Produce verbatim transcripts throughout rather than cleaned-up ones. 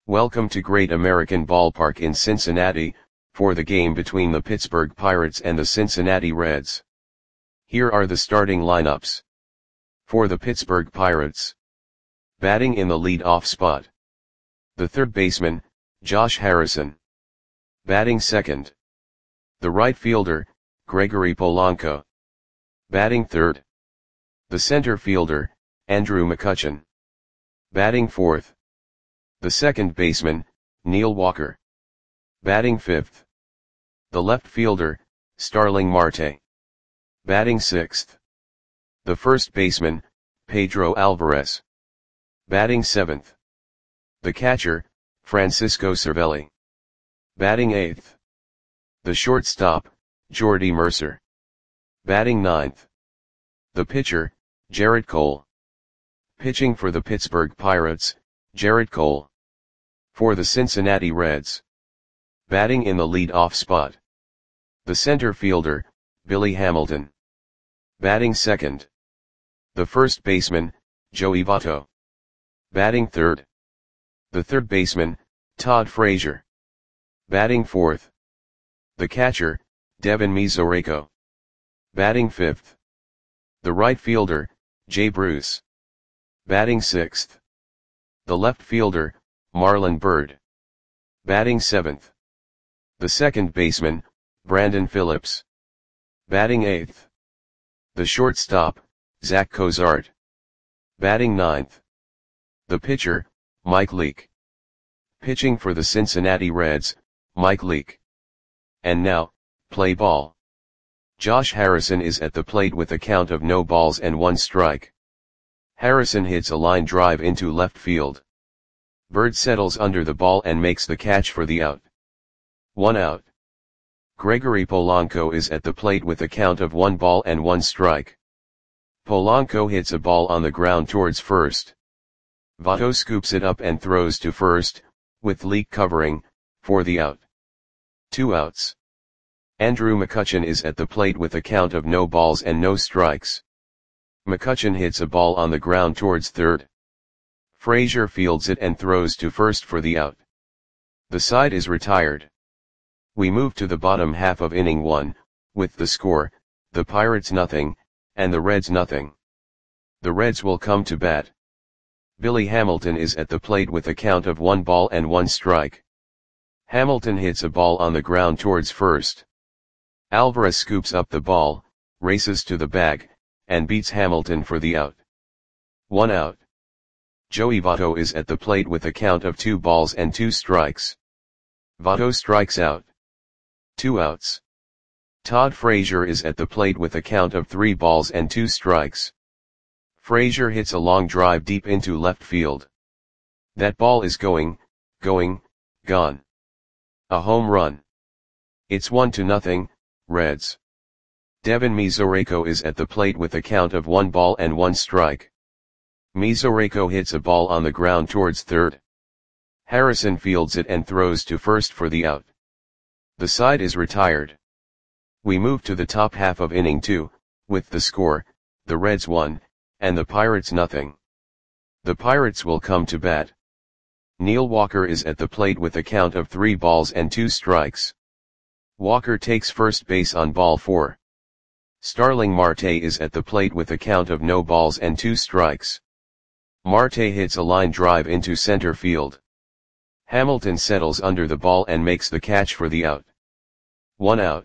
Welcome to Great American Ballpark in Cincinnati, for the game between the Pittsburgh Pirates and the Cincinnati Reds. Here are the starting lineups. For the Pittsburgh Pirates. Batting in the lead-off spot. The third baseman, Josh Harrison. Batting second. The right fielder, Gregory Polanco. Batting third. The center fielder, Andrew McCutchen. Batting fourth. The second baseman, Neil Walker. Batting fifth. The left fielder, Starling Marte. Batting sixth. The first baseman, Pedro Alvarez. Batting seventh. The catcher, Francisco Cervelli. Batting eighth. The shortstop, Jordy Mercer. Batting ninth. The pitcher, Gerrit Cole. Pitching for the Pittsburgh Pirates, Gerrit Cole. For the Cincinnati Reds. Batting in the lead-off spot. The center fielder, Billy Hamilton. Batting second. The first baseman, Joey Votto. Batting third. The third baseman, Todd Frazier. Batting fourth. The catcher, Devin Mesoraco. Batting fifth. The right fielder, Jay Bruce. Batting sixth. The left fielder, Marlon Byrd. Batting seventh. The second baseman, Brandon Phillips. Batting eighth. The shortstop, Zach Cozart. Batting ninth. The pitcher, Mike Leake. Pitching for the Cincinnati Reds, Mike Leake. And now, play ball. Josh Harrison is at the plate with a count of no balls and one strike. Harrison hits a line drive into left field. Byrd settles under the ball and makes the catch for the out. One out. Gregory Polanco is at the plate with a count of one ball and one strike. Polanco hits a ball on the ground towards first. Votto scoops it up and throws to first, with Leake covering, for the out. Two outs. Andrew McCutchen is at the plate with a count of no balls and no strikes. McCutchen hits a ball on the ground towards third. Frazier fields it and throws to first for the out. The side is retired. We move to the bottom half of inning one, with the score, the Pirates nothing, and the Reds nothing. The Reds will come to bat. Billy Hamilton is at the plate with a count of one ball and one strike. Hamilton hits a ball on the ground towards first. Alvarez scoops up the ball, races to the bag, and beats Hamilton for the out. One out. Joey Votto is at the plate with a count of two balls and two strikes. Votto strikes out. Two outs. Todd Frazier is at the plate with a count of three balls and two strikes. Frazier hits a long drive deep into left field. That ball is going, going, gone. A home run. It's one to nothing, Reds. Devin Mesoraco is at the plate with a count of one ball and one strike. Mesoraco hits a ball on the ground towards third. Harrison fields it and throws to first for the out. The side is retired. We move to the top half of inning two, with the score, the Reds one, and the Pirates nothing. The Pirates will come to bat. Neil Walker is at the plate with a count of three balls and two strikes. Walker takes first base on ball four. Starling Marte is at the plate with a count of no balls and two strikes. Marte hits a line drive into center field. Hamilton settles under the ball and makes the catch for the out. One out.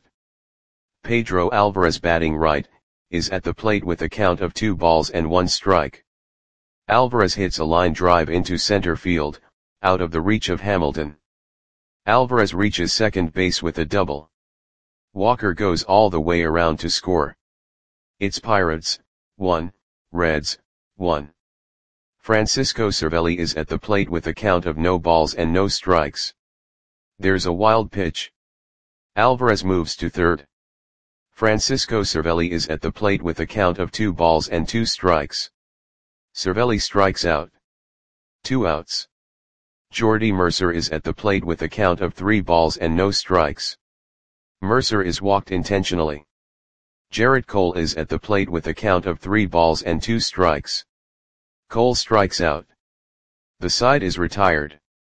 Pedro Alvarez, batting right, is at the plate with a count of two balls and one strike. Alvarez hits a line drive into center field, out of the reach of Hamilton. Alvarez reaches second base with a double. Walker goes all the way around to score. It's Pirates, one, Reds, one. Francisco Cervelli is at the plate with a count of no balls and no strikes. There's a wild pitch. Alvarez moves to third. Francisco Cervelli is at the plate with a count of two balls and two strikes. Cervelli strikes out. Two outs. Jordy Mercer is at the plate with a count of three balls and no strikes. Mercer is walked intentionally. Gerrit Cole is at the plate with a count of three balls and two strikes. Cole strikes out. The side is retired.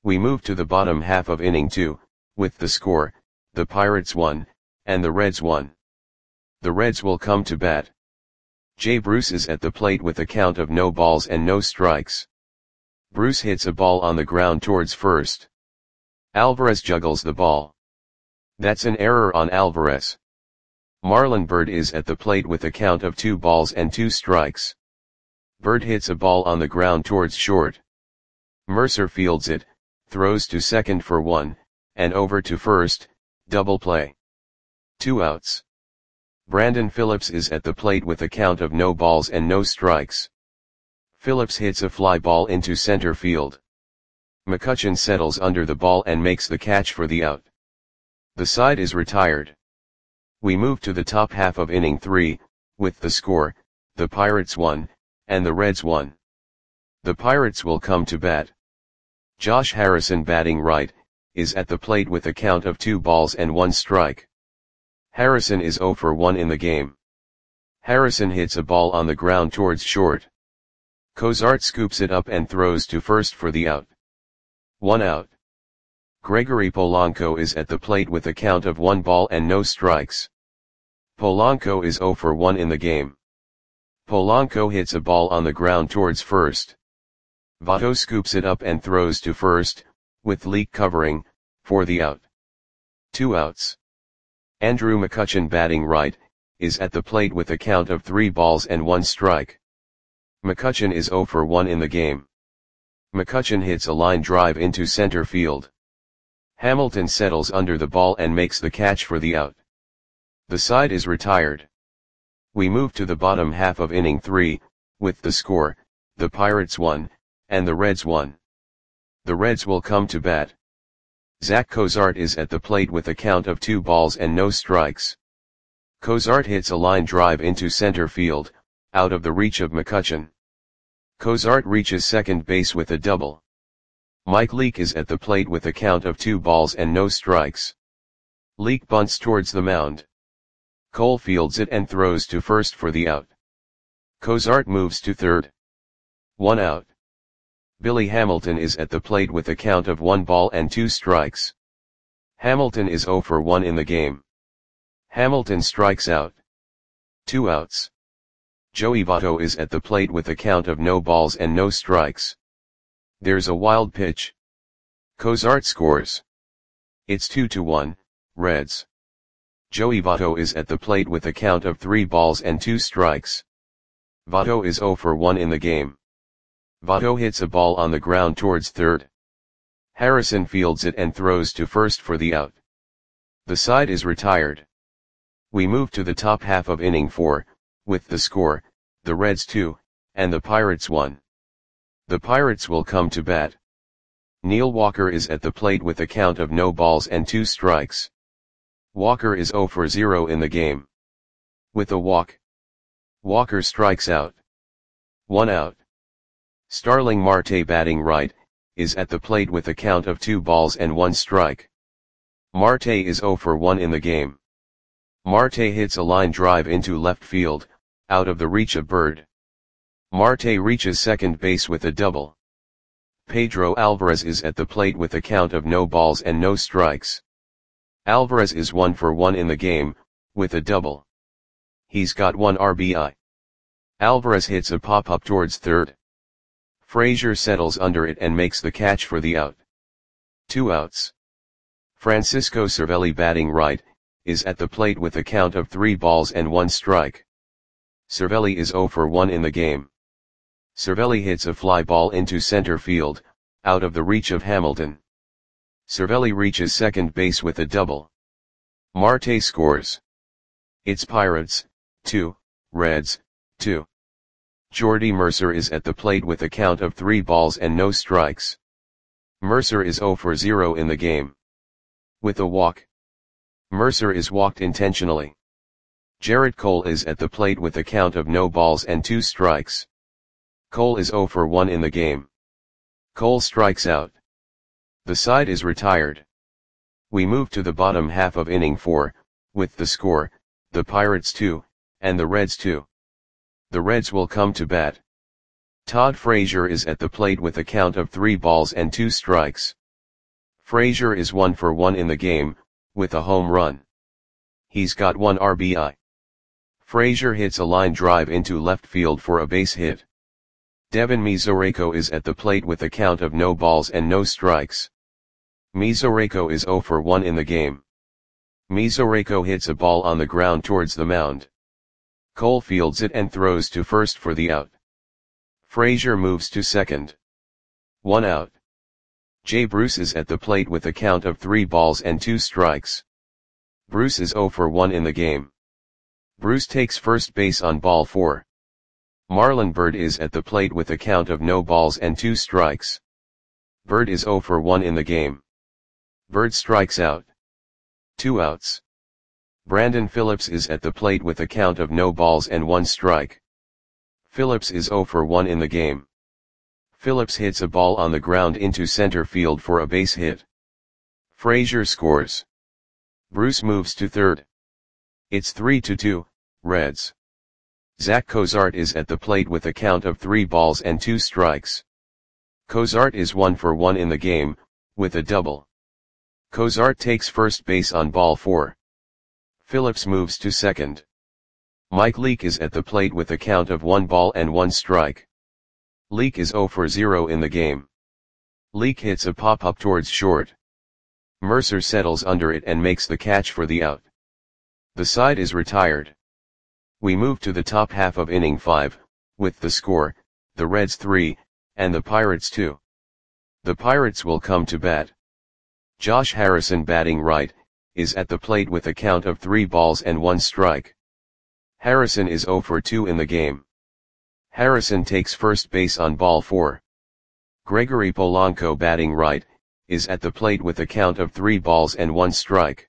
We move to the bottom half of inning two, with the score, the Pirates one, and the Reds one. The Reds will come to bat. Jay Bruce is at the plate with a count of no balls and no strikes. Bruce hits a ball on the ground towards first. Alvarez juggles the ball. That's an error on Alvarez. Marlon Byrd is at the plate with a count of two balls and two strikes. Byrd hits a ball on the ground towards short. Mercer fields it, throws to second for one, and over to first, double play. Two outs. Brandon Phillips is at the plate with a count of no balls and no strikes. Phillips hits a fly ball into center field. McCutchen settles under the ball and makes the catch for the out. The side is retired. We move to the top half of inning three, with the score, the Pirates one, and the Reds one. The Pirates will come to bat. Josh Harrison, batting right, is at the plate with a count of two balls and one strike. Harrison is oh for one in the game. Harrison hits a ball on the ground towards short. Cozart scoops it up and throws to first for the out. One out. Gregory Polanco is at the plate with a count of one ball and no strikes. Polanco is oh for one in the game. Polanco hits a ball on the ground towards first. Votto scoops it up and throws to first, with Leake covering, for the out. Two outs. Andrew McCutchen, batting right, is at the plate with a count of three balls and one strike. McCutchen is oh for one in the game. McCutchen hits a line drive into center field. Hamilton settles under the ball and makes the catch for the out. The side is retired. We move to the bottom half of inning three, with the score, the Pirates one, and the Reds one. The Reds will come to bat. Zach Cozart is at the plate with a count of two balls and no strikes. Cozart hits a line drive into center field, out of the reach of McCutchen. Cozart reaches second base with a double. Mike Leake is at the plate with a count of two balls and no strikes. Leake bunts towards the mound. Cole fields it and throws to first for the out. Cozart moves to third. One out. Billy Hamilton is at the plate with a count of one ball and two strikes. Hamilton is oh for one in the game. Hamilton strikes out. Two outs. Joey Votto is at the plate with a count of no balls and no strikes. There's a wild pitch. Cozart scores. It's two to one, Reds. Joey Votto is at the plate with a count of three balls and two strikes. Votto is oh for one in the game. Votto hits a ball on the ground towards third. Harrison fields it and throws to first for the out. The side is retired. We move to the top half of inning four, with the score, the Reds two, and the Pirates one. The Pirates will come to bat. Neil Walker is at the plate with a count of no balls and two strikes. Walker is oh for zero in the game. With a walk, Walker strikes out. One out. Starling Marte, batting right, is at the plate with a count of two balls and one strike. Marte is oh for one in the game. Marte hits a line drive into left field, out of the reach of Byrd. Marte reaches second base with a double. Pedro Alvarez is at the plate with a count of no balls and no strikes. Alvarez is one for one in the game, with a double. He's got one R B I. Alvarez hits a pop-up towards third. Frazier settles under it and makes the catch for the out. Two outs. Francisco Cervelli, batting right, is at the plate with a count of three balls and one strike. Cervelli is oh for one in the game. Cervelli hits a fly ball into center field, out of the reach of Hamilton. Cervelli reaches second base with a double. Marte scores. It's Pirates, two, Reds, two. Jordy Mercer is at the plate with a count of three balls and no strikes. Mercer is oh for zero in the game. With a walk. Mercer is walked intentionally. Jarrett Cole is at the plate with a count of no balls and two strikes. Cole is oh for one in the game. Cole strikes out. The side is retired. We move to the bottom half of inning four, with the score, the Pirates two, and the Reds two. The Reds will come to bat. Todd Frazier is at the plate with a count of three balls and two strikes. Frazier is one for one in the game, with a home run. He's got one R B I. Frazier hits a line drive into left field for a base hit. Devin Mesoraco is at the plate with a count of no balls and no strikes. Mesoraco is zero for one in the game. Mesoraco hits a ball on the ground towards the mound. Cole fields it and throws to first for the out. Frazier moves to second. One out. Jay Bruce is at the plate with a count of three balls and two strikes. Bruce is zero for one in the game. Bruce takes first base on ball four. Marlon Byrd is at the plate with a count of no balls and two strikes. Byrd is zero for one in the game. Byrd strikes out. Two outs. Brandon Phillips is at the plate with a count of no balls and one strike. Phillips is zero for one in the game. Phillips hits a ball on the ground into center field for a base hit. Frazier scores. Bruce moves to third. It's three to two, Reds. Zach Cozart is at the plate with a count of three balls and two strikes. Cozart is one for one in the game, with a double. Cozart takes first base on ball four. Phillips moves to second. Mike Leake is at the plate with a count of one ball and one strike. Leake is zero for zero in the game. Leake hits a pop-up towards short. Mercer settles under it and makes the catch for the out. The side is retired. We move to the top half of inning five, with the score, the Reds three, and the Pirates two. The Pirates will come to bat. Josh Harrison, batting right, is at the plate with a count of three balls and one strike. Harrison is zero for two in the game. Harrison takes first base on ball four. Gregory Polanco, batting right, is at the plate with a count of three balls and one strike.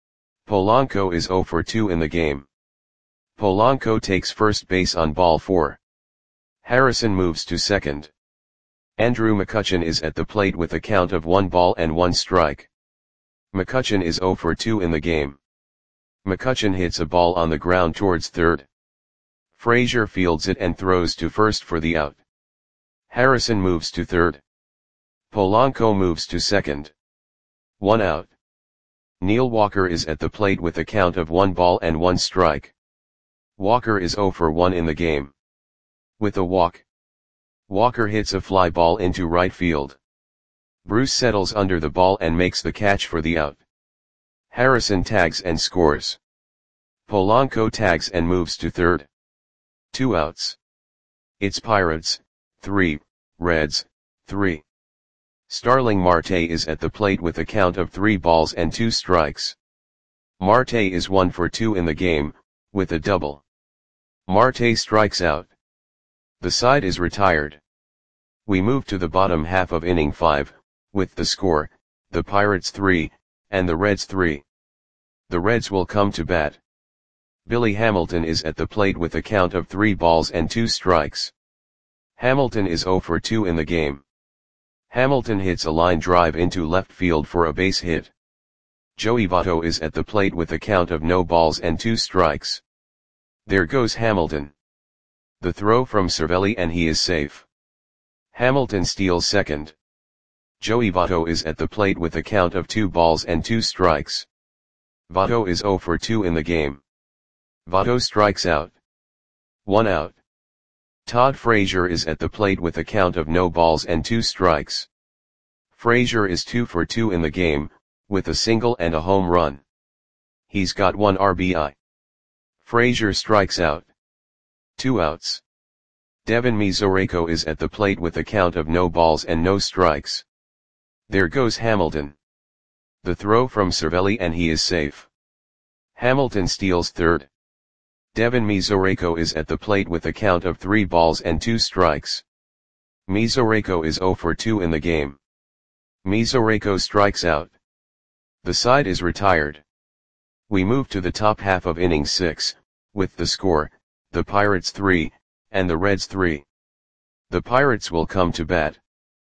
Polanco is zero for two in the game. Polanco takes first base on ball four. Harrison moves to second. Andrew McCutchen is at the plate with a count of one ball and one strike. McCutchen is zero for two in the game. McCutchen hits a ball on the ground towards third. Frazier fields it and throws to first for the out. Harrison moves to third. Polanco moves to second. One out. Neil Walker is at the plate with a count of one ball and one strike. Walker is zero for one in the game. With a walk, Walker hits a fly ball into right field. Bruce settles under the ball and makes the catch for the out. Harrison tags and scores. Polanco tags and moves to third. Two outs. It's Pirates, three, Reds, three. Starling Marte is at the plate with a count of three balls and two strikes. Marte is one for two in the game, with a double. Marte strikes out. The side is retired. We move to the bottom half of inning five, with the score, the Pirates three, and the Reds three. The Reds will come to bat. Billy Hamilton is at the plate with a count of three balls and two strikes. Hamilton is zero for two in the game. Hamilton hits a line drive into left field for a base hit. Joey Votto is at the plate with a count of no balls and two strikes. There goes Hamilton. The throw from Cervelli and he is safe. Hamilton steals second. Joey Votto is at the plate with a count of two balls and two strikes. Votto is zero for two in the game. Votto strikes out. One out. Todd Frazier is at the plate with a count of no balls and two strikes. Frazier is two for two in the game, with a single and a home run. He's got one R B I. Frazier strikes out. Two outs. Devin Mesoraco is at the plate with a count of no balls and no strikes. There goes Hamilton. The throw from Cervelli and he is safe. Hamilton steals third. Devin Mesoraco is at the plate with a count of three balls and two strikes. Mesoraco is zero for two in the game. Mesoraco strikes out. The side is retired. We move to the top half of inning six, with the score, the Pirates three, and the Reds three. The Pirates will come to bat.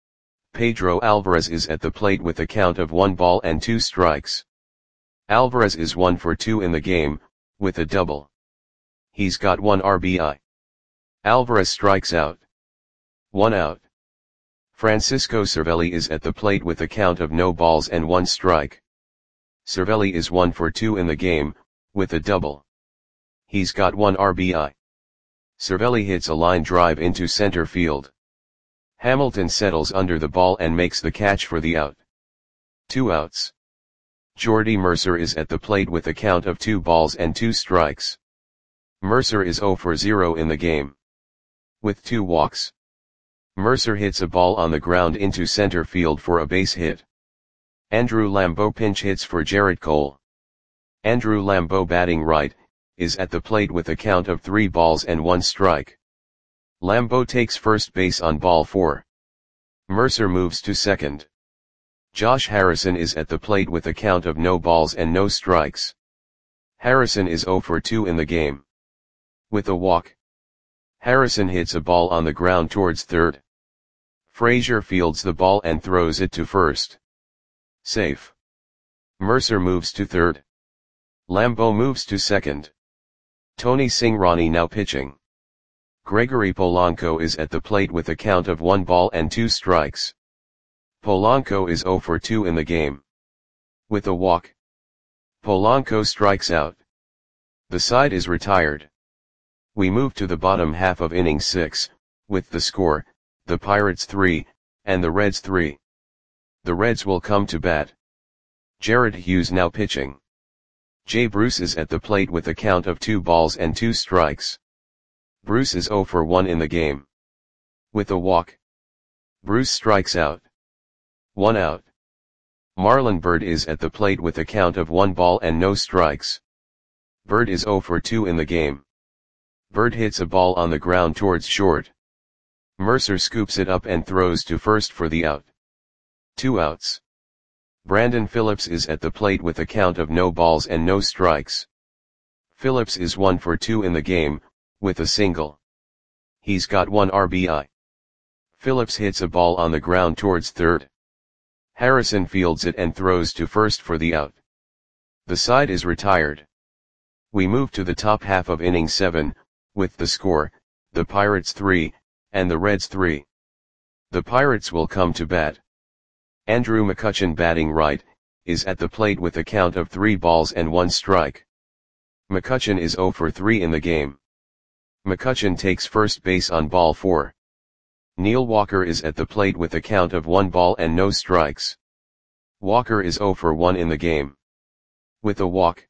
Pedro Alvarez is at the plate with a count of one ball and two strikes. Alvarez is one for two in the game, with a double. He's got one R B I. Alvarez strikes out. One out. Francisco Cervelli is at the plate with a count of no balls and one strike. Cervelli is one for two in the game, with a double. He's got one R B I. Cervelli hits a line drive into center field. Hamilton settles under the ball and makes the catch for the out. Two outs. Jordy Mercer is at the plate with a count of two balls and two strikes. Mercer is zero for zero in the game, with two walks. Mercer hits a ball on the ground into center field for a base hit. Andrew Lambeau pinch hits for Jarrett Cole. Andrew Lambeau, batting right, is at the plate with a count of three balls and one strike. Lambeau takes first base on ball four. Mercer moves to second. Josh Harrison is at the plate with a count of no balls and no strikes. Harrison is zero for two in the game, with a walk. Harrison hits a ball on the ground towards third. Frazier fields the ball and throws it to first. Safe. Mercer moves to third. Lambeau moves to second. Tony Cingrani now pitching. Gregory Polanco is at the plate with a count of one ball and two strikes. Polanco is zero for two in the game, with a walk. Polanco strikes out. The side is retired. We move to the bottom half of inning six, with the score, the Pirates three, and the Reds three. The Reds will come to bat. Jared Hughes now pitching. Jay Bruce is at the plate with a count of two balls and two strikes. Bruce is zero for one in the game, with a walk. Bruce strikes out. One out. Marlon Byrd is at the plate with a count of one ball and no strikes. Byrd is zero for two in the game. Byrd hits a ball on the ground towards short. Mercer scoops it up and throws to first for the out. Two outs. Brandon Phillips is at the plate with a count of no balls and no strikes. Phillips is one for two in the game, with a single. He's got one R B I. Phillips hits a ball on the ground towards third. Harrison fields it and throws to first for the out. The side is retired. We move to the top half of inning seven, with the score, the Pirates three, and the Reds three. The Pirates will come to bat. Andrew McCutchen, batting right, is at the plate with a count of three balls and one strike. McCutchen is zero for three in the game. McCutchen takes first base on ball four. Neil Walker is at the plate with a count of one ball and no strikes. Walker is zero for one in the game, with a walk.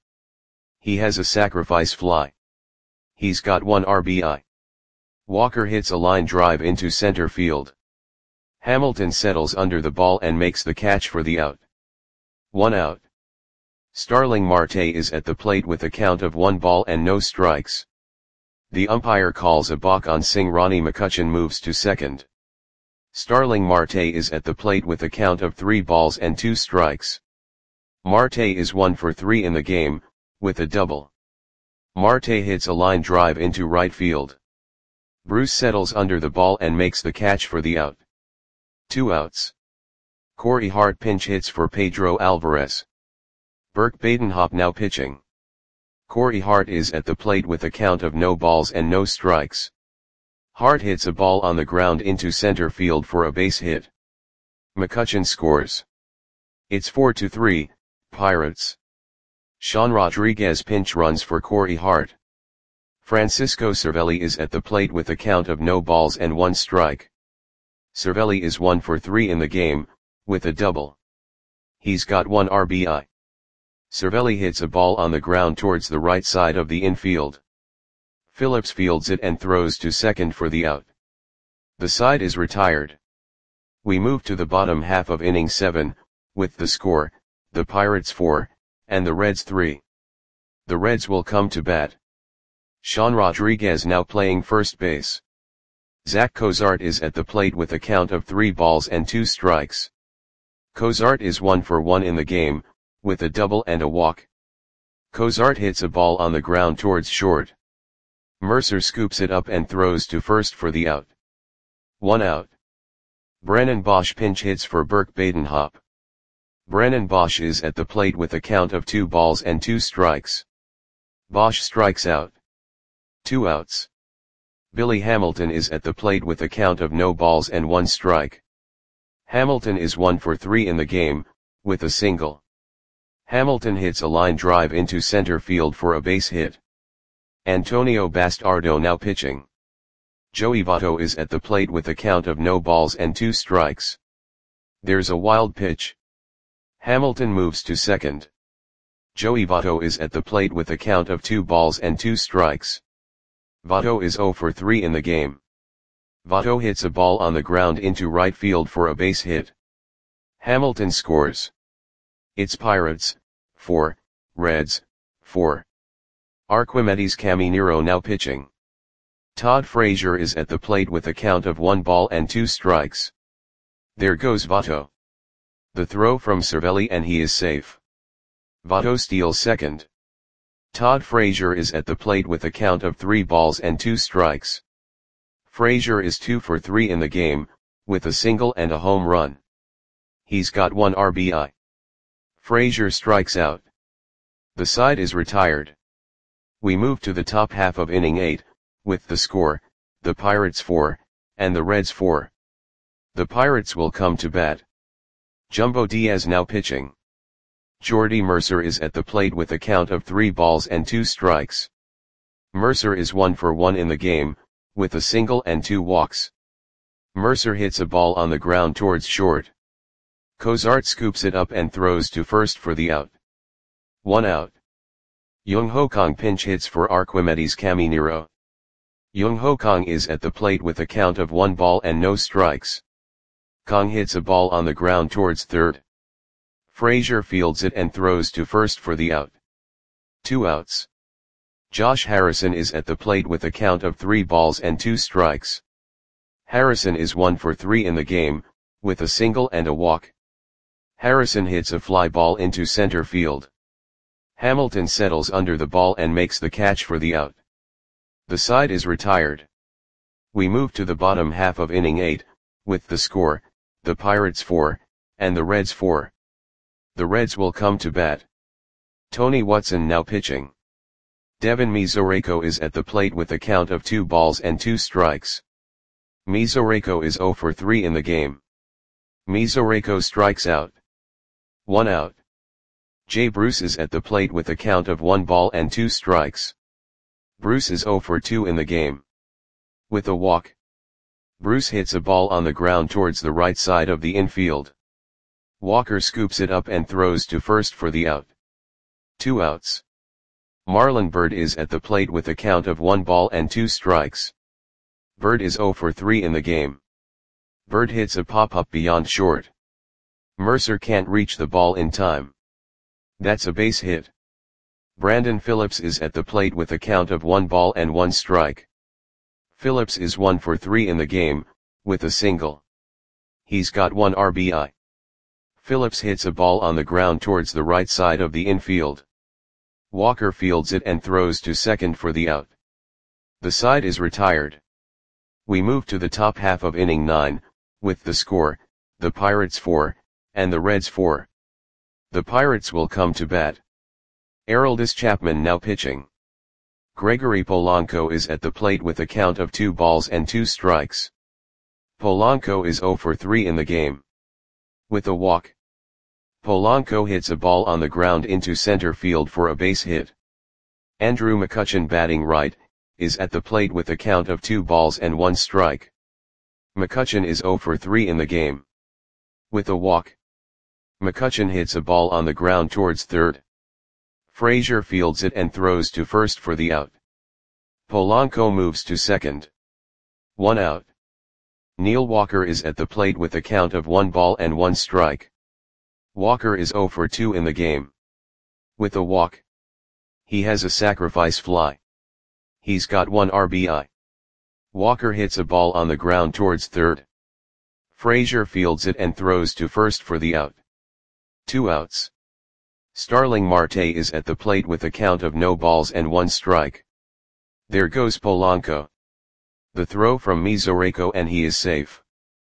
He has a sacrifice fly. He's got one R B I. Walker hits a line drive into center field. Hamilton settles under the ball and makes the catch for the out. One out. Starling Marte is at the plate with a count of one ball and no strikes. The umpire calls a balk on Cingrani. McCutchen moves to second. Starling Marte is at the plate with a count of three balls and two strikes. Marte is one for three in the game, with a double. Marte hits a line drive into right field. Bruce settles under the ball and makes the catch for the out. Two outs. Corey Hart pinch hits for Pedro Alvarez. Burke Badenhop now pitching. Corey Hart is at the plate with a count of no balls and no strikes. Hart hits a ball on the ground into center field for a base hit. McCutchen scores. It's four to three, Pirates. Sean Rodriguez pinch runs for Corey Hart. Francisco Cervelli is at the plate with a count of no balls and one strike. Cervelli is one for three in the game, with a double. He's got one R B I. Cervelli hits a ball on the ground towards the right side of the infield. Phillips fields it and throws to second for the out. The side is retired. We move to the bottom half of inning seven, with the score, the Pirates four, and the Reds three. The Reds will come to bat. Sean Rodriguez now playing first base. Zach Cozart is at the plate with a count of three balls and two strikes. Cozart is one for one in the game, with a double and a walk. Cozart hits a ball on the ground towards short. Mercer scoops it up and throws to first for the out. One out. Brennan Bosch pinch hits for Burke Badenhop. Brennan Bosch is at the plate with a count of two balls and two strikes. Bosch strikes out. Two outs. Billy Hamilton is at the plate with a count of no balls and one strike. Hamilton is one for three in the game, with a single. Hamilton hits a line drive into center field for a base hit. Antonio Bastardo now pitching. Joey Votto is at the plate with a count of no balls and two strikes. There's a wild pitch. Hamilton moves to second. Joey Votto is at the plate with a count of two balls and two strikes. Votto is zero for three in the game. Votto hits a ball on the ground into right field for a base hit. Hamilton scores. It's Pirates, four, Reds, four. Arquimedes Caminero now pitching. Todd Frazier is at the plate with a count of one ball and two strikes. There goes Votto. The throw from Cervelli and he is safe. Votto steals second. Todd Frazier is at the plate with a count of three balls and two strikes. Frazier is two for three in the game, with a single and a home run. He's got one R B I. Frazier strikes out. The side is retired. We move to the top half of inning eight, with the score, the Pirates four, and the Reds four. The Pirates will come to bat. Jumbo Diaz now pitching. Jordy Mercer is at the plate with a count of three balls and two strikes. Mercer is one for one in the game, with a single and two walks. Mercer hits a ball on the ground towards short. Cozart scoops it up and throws to first for the out. One out. Jung Ho Kang pinch hits for Arquimedes Caminero. Jung Ho Kang is at the plate with a count of one ball and no strikes. Kang hits a ball on the ground towards third. Frazier fields it and throws to first for the out. Two outs. Josh Harrison is at the plate with a count of three balls and two strikes. Harrison is one for three in the game, with a single and a walk. Harrison hits a fly ball into center field. Hamilton settles under the ball and makes the catch for the out. The side is retired. We move to the bottom half of inning eight, with the score, the Pirates four, and the Reds four. The Reds will come to bat. Tony Watson now pitching. Devin Mesoraco is at the plate with a count of two balls and two strikes. Mesoraco is zero for three in the game. Mesoraco strikes out. One out. Jay Bruce is at the plate with a count of one ball and two strikes. Bruce is zero for two in the game. With a walk. Bruce hits a ball on the ground towards the right side of the infield. Walker scoops it up and throws to first for the out. Two outs. Marlon Byrd is at the plate with a count of one ball and two strikes. Byrd is zero for three in the game. Byrd hits a pop-up beyond short. Mercer can't reach the ball in time. That's a base hit. Brandon Phillips is at the plate with a count of one ball and one strike. Phillips is one for three in the game, with a single. He's got one R B I. Phillips hits a ball on the ground towards the right side of the infield. Walker fields it and throws to second for the out. The side is retired. We move to the top half of inning nine, with the score, the Pirates four, and the Reds four. The Pirates will come to bat. Aroldis Chapman now pitching. Gregory Polanco is at the plate with a count of two balls and two strikes. Polanco is zero for three in the game. With a walk. Polanco hits a ball on the ground into center field for a base hit. Andrew McCutchen batting right, is at the plate with a count of two balls and one strike. McCutchen is zero for three in the game. With a walk. McCutchen hits a ball on the ground towards third. Frazier fields it and throws to first for the out. Polanco moves to second. One out. Neil Walker is at the plate with a count of one ball and one strike. Walker is zero for two in the game. With a walk. He has a sacrifice fly. He's got one R B I. Walker hits a ball on the ground towards third. Frazier fields it and throws to first for the out. Two outs. Starling Marte is at the plate with a count of no balls and one strike. There goes Polanco. The throw from Mesoraco and he is safe.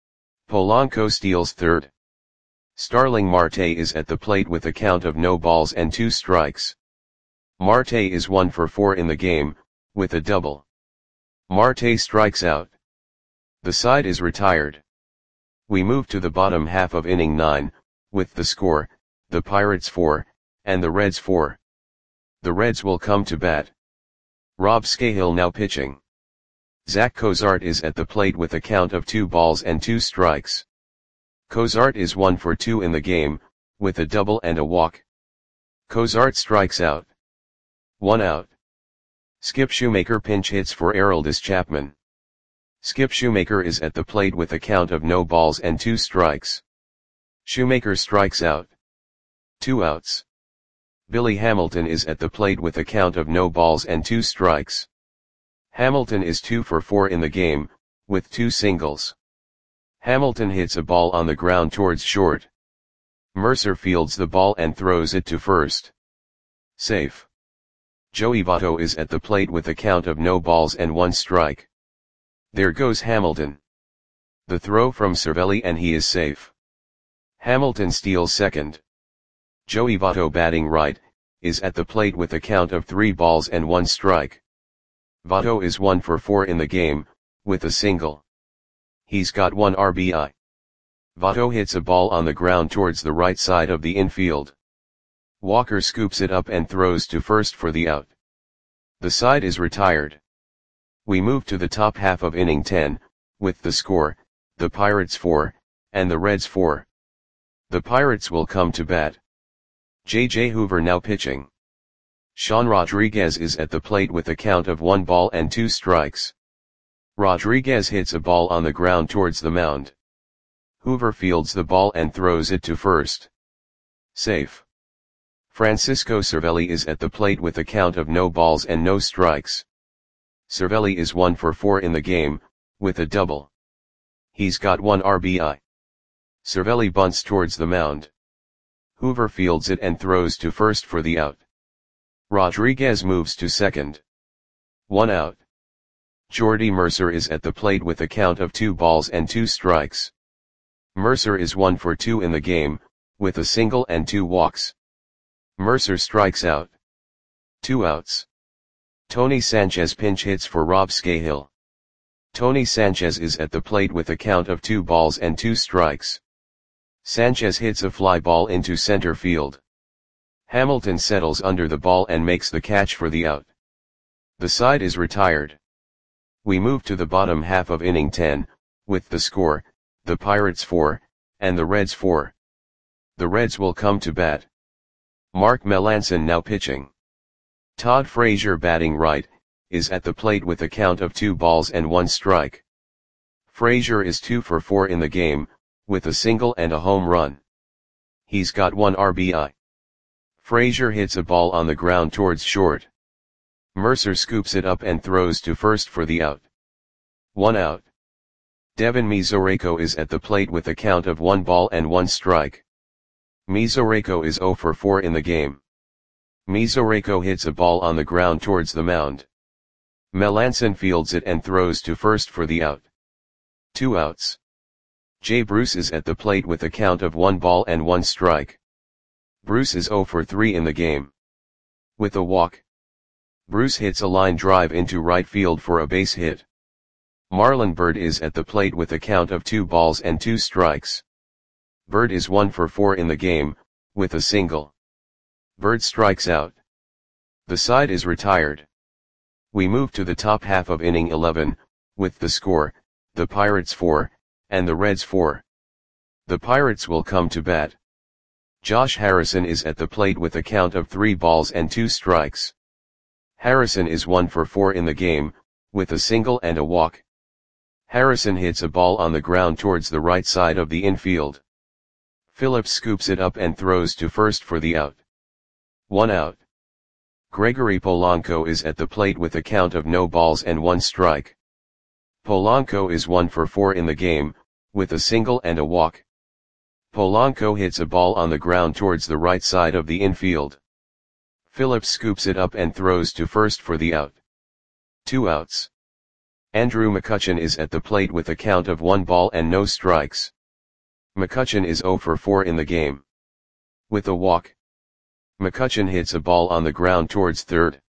Polanco steals third. Starling Marte is at the plate with a count of no balls and two strikes. Marte is one for four in the game, with a double. Marte strikes out. The side is retired. We move to the bottom half of inning nine, with the score, the Pirates four, and the Reds four. The Reds will come to bat. Rob Scahill now pitching. Zach Cozart is at the plate with a count of two balls and two strikes. Cozart is one for two in the game, with a double and a walk. Cozart strikes out. One out. Skip Shoemaker pinch hits for Aroldis Chapman. Skip Shoemaker is at the plate with a count of no balls and two strikes. Shoemaker strikes out. Two outs. Billy Hamilton is at the plate with a count of no balls and two strikes. Hamilton is two for four in the game, with two singles. Hamilton hits a ball on the ground towards short. Mercer fields the ball and throws it to first. Safe. Joey Votto is at the plate with a count of no balls and one strike. There goes Hamilton. The throw from Cervelli and he is safe. Hamilton steals second. Joey Votto batting right, is at the plate with a count of three balls and one strike. Votto is one for four in the game, with a single. He's got one R B I. Votto hits a ball on the ground towards the right side of the infield. Walker scoops it up and throws to first for the out. The side is retired. We move to the top half of inning ten, with the score, the Pirates four, and the Reds four. The Pirates will come to bat. J J Hoover now pitching. Sean Rodriguez is at the plate with a count of one ball and two strikes. Rodriguez hits a ball on the ground towards the mound. Hoover fields the ball and throws it to first. Safe. Francisco Cervelli is at the plate with a count of no balls and no strikes. Cervelli is one for four in the game, with a double. He's got one R B I. Cervelli bunts towards the mound. Hoover fields it and throws to first for the out. Rodriguez moves to second. One out. Jordy Mercer is at the plate with a count of two balls and two strikes. Mercer is one for two in the game, with a single and two walks. Mercer strikes out. Two outs. Tony Sanchez pinch hits for Rob Scahill. Tony Sanchez is at the plate with a count of two balls and two strikes. Sanchez hits a fly ball into center field. Hamilton settles under the ball and makes the catch for the out. The side is retired. We move to the bottom half of inning ten, with the score, the Pirates four, and the Reds four. The Reds will come to bat. Mark Melancon now pitching. Todd Frazier batting right, is at the plate with a count of two balls and one strike. Frazier is two for four in the game, with a single and a home run. He's got one R B I. Frazier hits a ball on the ground towards short. Mercer scoops it up and throws to first for the out. One out. Devin Mesoraco is at the plate with a count of one ball and one strike. Mesoraco is zero for four in the game. Mesoraco hits a ball on the ground towards the mound. Melancon fields it and throws to first for the out. Two outs. Jay Bruce is at the plate with a count of one ball and one strike. Bruce is zero for three in the game. With a walk. Bruce hits a line drive into right field for a base hit. Marlon Byrd is at the plate with a count of two balls and two strikes. Byrd is one for four in the game, with a single. Byrd strikes out. The side is retired. We move to the top half of inning eleven, with the score, the Pirates four, and the Reds four. The Pirates will come to bat. Josh Harrison is at the plate with a count of three balls and two strikes. Harrison is one for four in the game, with a single and a walk. Harrison hits a ball on the ground towards the right side of the infield. Phillips scoops it up and throws to first for the out. One out. Gregory Polanco is at the plate with a count of no balls and one strike. Polanco is one for four in the game, with a single and a walk. Polanco hits a ball on the ground towards the right side of the infield. Phillips scoops it up and throws to first for the out. Two outs. Andrew McCutchen is at the plate with a count of one ball and no strikes. McCutchen is zero for four in the game. With a walk. McCutchen hits a ball on the ground towards third.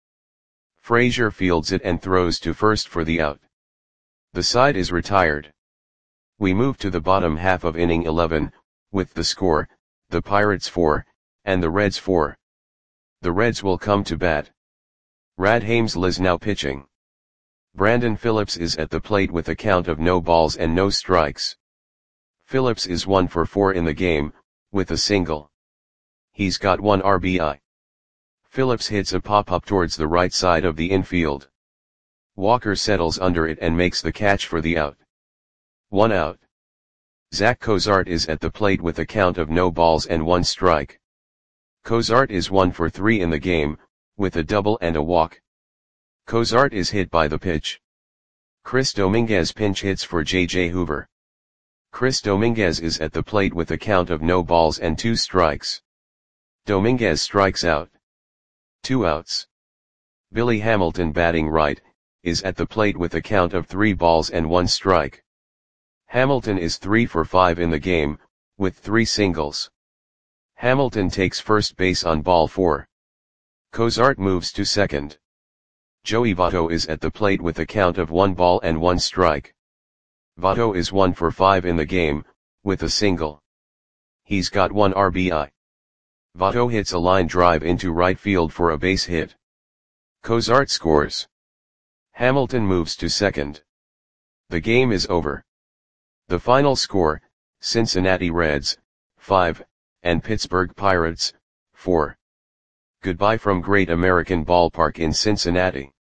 Frazier fields it and throws to first for the out. The side is retired. We move to the bottom half of inning eleven, with the score, the Pirates four, and the Reds four. The Reds will come to bat. Brad Haimsel is now pitching. Brandon Phillips is at the plate with a count of no balls and no strikes. Phillips is one for four in the game, with a single. He's got one R B I. Phillips hits a pop-up towards the right side of the infield. Walker settles under it and makes the catch for the out. One out. Zach Cozart is at the plate with a count of no balls and one strike. Cozart is one for three in the game, with a double and a walk. Cozart is hit by the pitch. Chris Dominguez pinch hits for J J Hoover. Chris Dominguez is at the plate with a count of no balls and two strikes. Dominguez strikes out. Two outs. Billy Hamilton, batting right, is at the plate with a count of three balls and one strike. Hamilton is three for five in the game, with three singles. Hamilton takes first base on ball four. Cozart moves to second. Joey Votto is at the plate with a count of one ball and one strike. Votto is one for five in the game, with a single. He's got one R B I. Votto hits a line drive into right field for a base hit. Cozart scores. Hamilton moves to second. The game is over. The final score, Cincinnati Reds, five, and Pittsburgh Pirates, four. Goodbye from Great American Ballpark in Cincinnati.